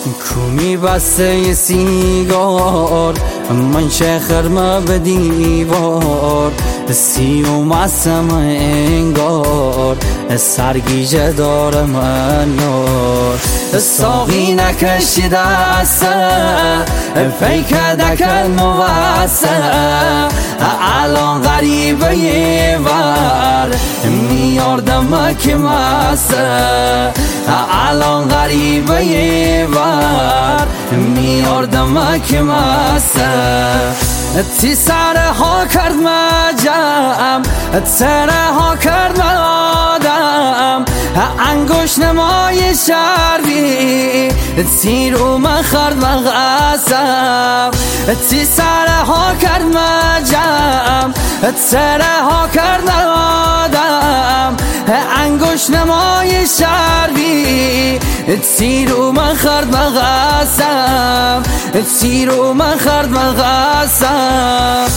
کومی بسته سیگار من شخرم به دیوار سیوم اسم انگار سرگیجه داره من نار ساقی نکشیده است فیک دکن موسه الان غریبه ور میاردم که مسته الان غریبه ور میاردم که مسته تی سرها کرد مجم سرها کرد آدم انگوش نمای شروی تی رو من خرد مغصب تی سرها کرد مجم سرها کرد آدم انگوش نمای شروی تی رو من خرد مغصب تی رو من خرد مغصب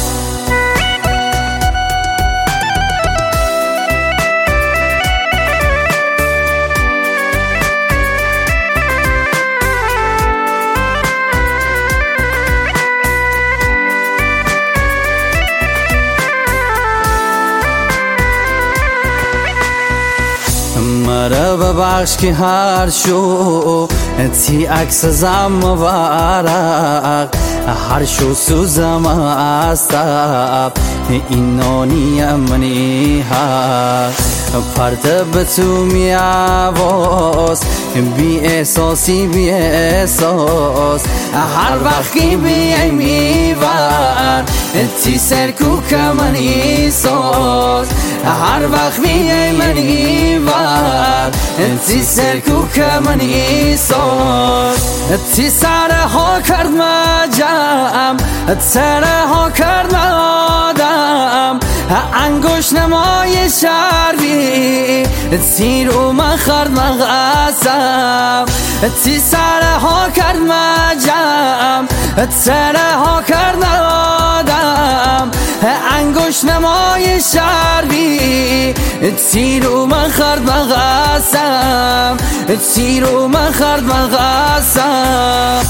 مرا ببخش که هر شو تی عکس زم ورق هر شو سوزم استب اینانی منی حق پرده به تو می آواز بی احساسی بی احساس هر وقتی بیای میور تی سرکو که منی ساز هر وقت بیای منی ور تی سرکو که منی ساز تی سرها کرد مجم سرها کرد آدم انگوش نمای شروی تی رو من خرد مغصب تی سرها کرد مجم سرها کرد آدم انگوش نمای شروی تی رو من خرد مغصب تی رو من خرد مغصب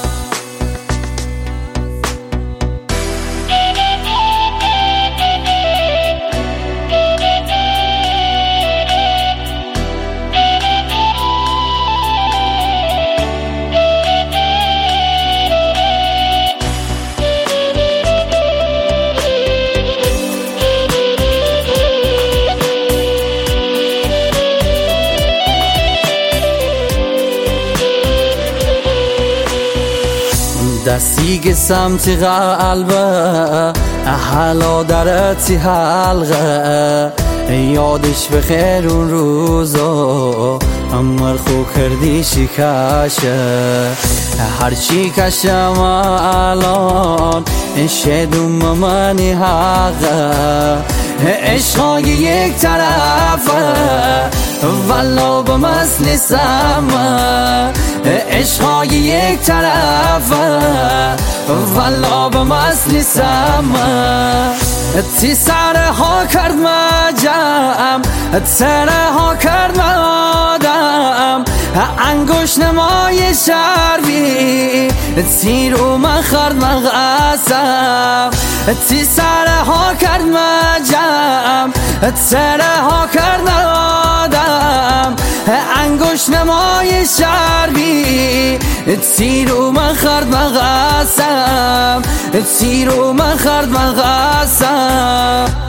دستی که سمت قلبه حالا درتی حلقه یادش بخیر اون روزا امر خو کردی شکاشه هرچی کشم الان شدوم منی حقه عشقای یک طرفه والا به مثل سمه عشقای یک طرفه والا به مثل سمه تی سرها کرد مجم سرها کرد آدم انگوش نمای شروی تی رو من خرد مغصب تی سرها کرد مجم سرها کرد آدم انگوش نمای شروی تی رو من خرد مغصب تی رو من خرد مغصب